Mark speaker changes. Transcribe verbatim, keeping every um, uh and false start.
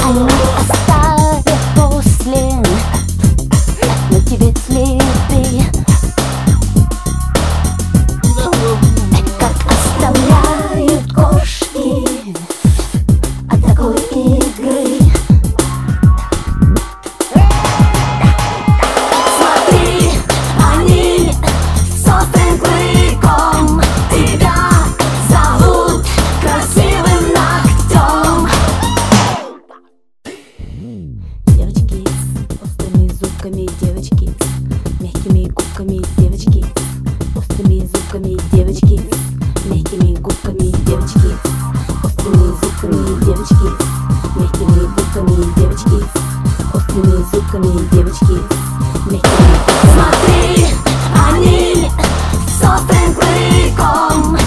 Speaker 1: Они оставят после на тебе следы, как оставляют кошки от такой игры. Смотри, они с острым клыком тебя зовут красивым ногтем. Девочки с острыми зубками, девочки с мягкими губками, девочки с острыми зубками, девочки с мягкими губками, девочки с острыми зубками, девочки с мягкими губками, девочки с острыми зубками, девочки с мягкими. Смотри, они с острым клыком